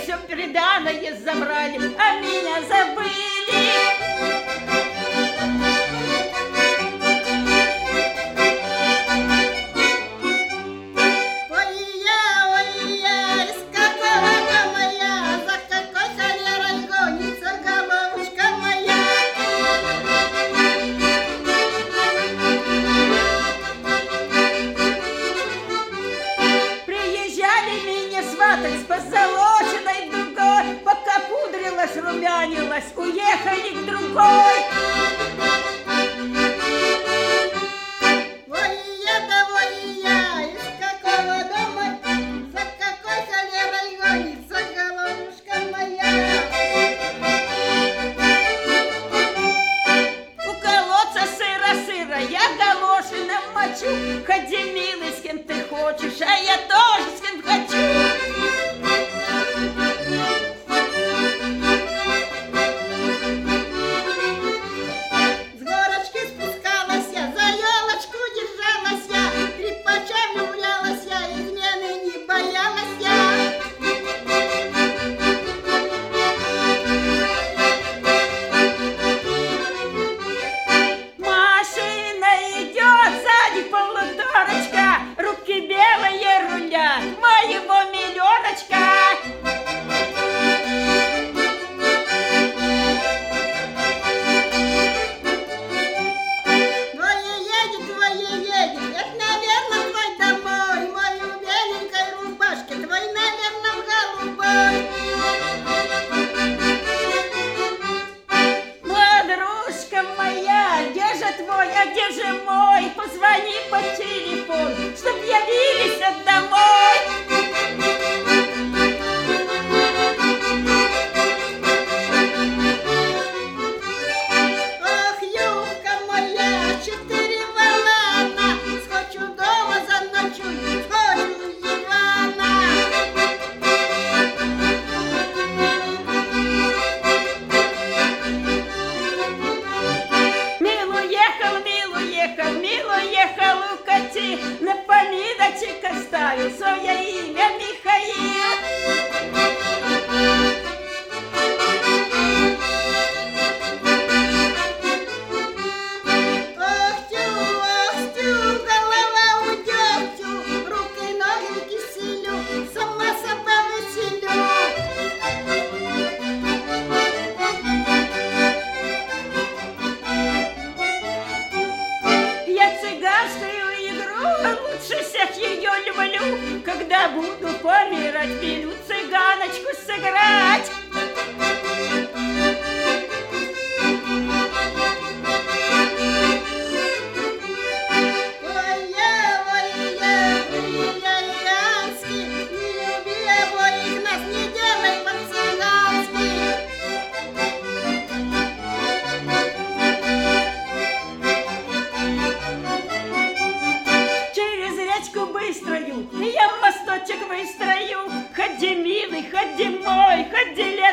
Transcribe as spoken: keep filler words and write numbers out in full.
все приданое забрали, а меня забыли. Позолоченной дугой, пока пудрилась, румянилась, уехали к другой. Ой, я-то, ой, я, из какого дома, за какой холерой гонится головушка моя? У колодца сыро-сыро, я галоши намочу. Ходи, милый, с кем ты хочешь, а я тоже с кем хочу. Позвони по телефону, чтоб явились домой. Ох, юбка моя, четыре валана, схочу дома заночую, схочу Ивана. Мил уехал, мил уехал, мил уехал, укати, на помидочек оставил свое имя Михаил. Ох, тю, ох, тю, голова у дегтю, руки, ноги киселю, сама себя веселю. Я цыганскую игру лучше всех ее люблю. Когда буду помирать, велю цыганочку сыграть. Ой, я, ой, я, итальянский, не люби обоих нас, не делай по-цыгански. Через речку быстрою я мосточек выстрою. Ходи, милый, ходи мой, ходи,